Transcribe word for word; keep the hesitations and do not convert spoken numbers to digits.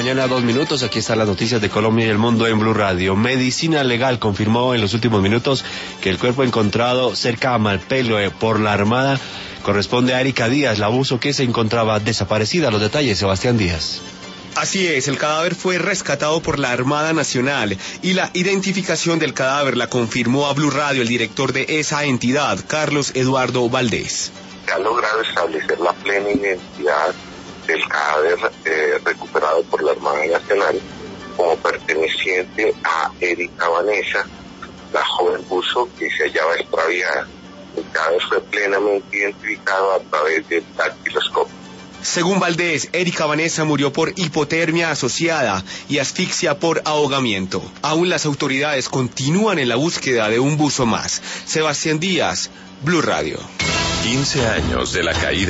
mañana, dos minutos. Aquí están las noticias de Colombia y el mundo en Blue Radio. Medicina Legal confirmó en los últimos minutos que el cuerpo encontrado cerca a Malpelo eh, por la Armada corresponde a Erika Díaz, la buzo que se encontraba desaparecida. Los detalles, Sebastián Díaz. Así es, el cadáver fue rescatado por la Armada Nacional y la identificación del cadáver la confirmó a Blue Radio el director de esa entidad, Carlos Eduardo Valdés. Se ha logrado establecer la plena identidad del cadáver eh, recuperado por la Armada Nacional como perteneciente a Erika Vanessa, la joven buzo que se hallaba extraviada. El cadáver fue plenamente identificado a través del dactiloscopio. Según Valdés, Erika Vanessa murió por hipotermia asociada y asfixia por ahogamiento. Aún las autoridades continúan en la búsqueda de un buzo más. Sebastián Díaz, Blue Radio. quince años de la caída